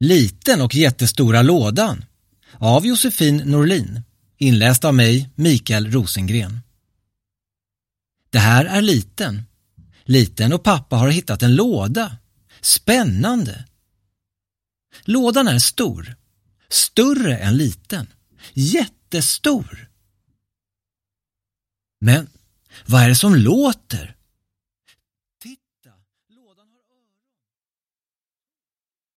Liten och jättestora lådan av Josefin Norlin, inläst av mig, Mikael Rosengren. Det här är Liten. Liten och pappa har hittat en låda. Spännande! Lådan är stor. Större än Liten. Jättestor! Men vad är det som låter?